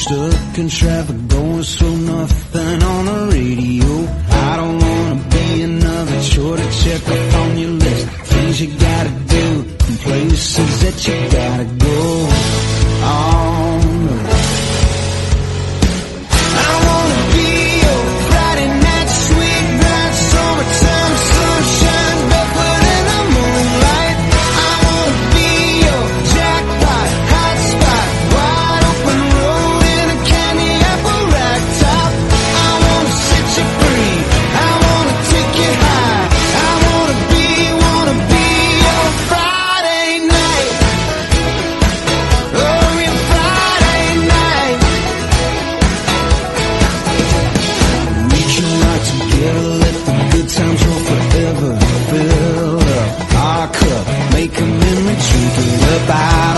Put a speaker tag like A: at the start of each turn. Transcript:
A: stuck in traffic, going slow, nothing on the radio. I don't wanna be another chore to check off on your list. Things you gotta do, and places that you gotta go. Oh no. I wanna be your Friday night sweet bright summertime sunshine, barefoot in the moonlight. I wanna be your jackpot, hot spot, wide open road in a candy apple ragtop. I wanna set you free, I wanna take you high. I wanna be your Friday night. Oh, your Friday night. We can ride together, let the good times roll forever. Fill up our cup, make a memory, drink it up.